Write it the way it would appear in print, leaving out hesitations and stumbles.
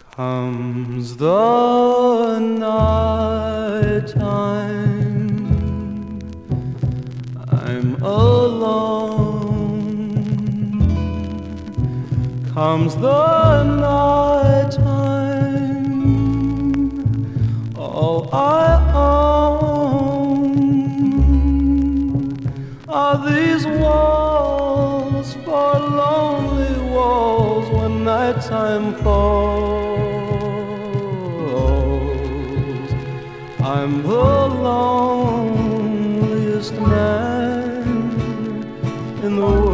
Comes the night time, I'm alone. Comes the night time, all I own are these walls, for lonely walls when nighttime falls. I'm the loneliest man in the world.